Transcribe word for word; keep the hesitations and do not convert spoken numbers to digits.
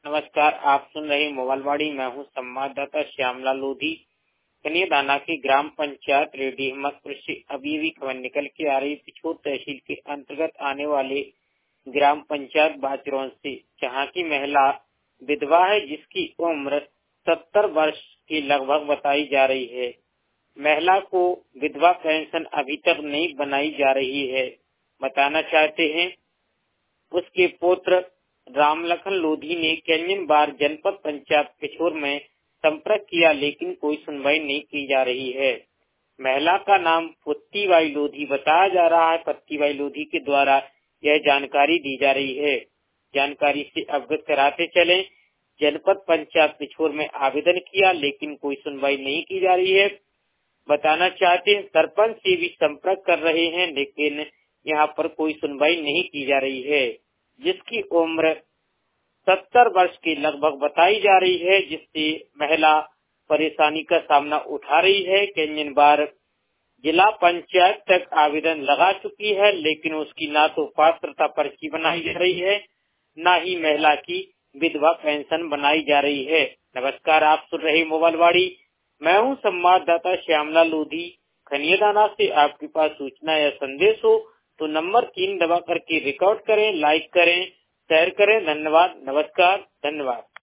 नमस्कार, आप सुन रहे मोबाइलवाड़ी। मैं हूं संवाददाता श्यामलाल लोधी। कन्यादाना की ग्राम पंचायत रेडी हिम्मतपुर से अभी भी खबर निकल के आ रही पिछोर तहसील के अंतर्गत आने वाले ग्राम पंचायत बाचरौन से, जहां की महिला विधवा है, जिसकी उम्र सत्तर वर्ष की लगभग बताई जा रही है। महिला को विधवा पेंशन अभी तक नहीं बनाई जा रही है। बताना चाहते हैं, उसके पुत्र रामलखन लोधी ने कई बार जनपद पंचायत पिछोर में संपर्क किया, लेकिन कोई सुनवाई नहीं की जा रही है। महिला का नाम पुत्तीबाई लोधी बताया जा रहा है। पुत्तीबाई लोधी के द्वारा यह जानकारी दी जा रही है। जानकारी से अवगत कराते चले, जनपद पंचायत पिछोर में आवेदन किया, लेकिन कोई सुनवाई नहीं की जा रही है। बताना चाहते हैं, सरपंच से भी संपर्क कर रहे हैं, लेकिन यहाँ पर कोई सुनवाई नहीं की जा रही है। जिसकी उम्र सत्तर वर्ष की लगभग बताई जा रही है, जिससे महिला परेशानी का सामना उठा रही है। कई बार जिला पंचायत तक आवेदन लगा चुकी है, लेकिन उसकी ना तो पात्रता पर्ची बनाई जा रही है, न ही महिला की विधवा पेंशन बनाई जा रही है। नमस्कार, आप सुन रहे मोबाइलवाड़ी। मैं हूं संवाददाता श्यामलाल लोधी। कन्यादाना से आपके पास सूचना या संदेश हो तो नंबर तीन दबा करके रिकॉर्ड करें, लाइक करें, शेयर करें। धन्यवाद। नमस्कार, धन्यवाद।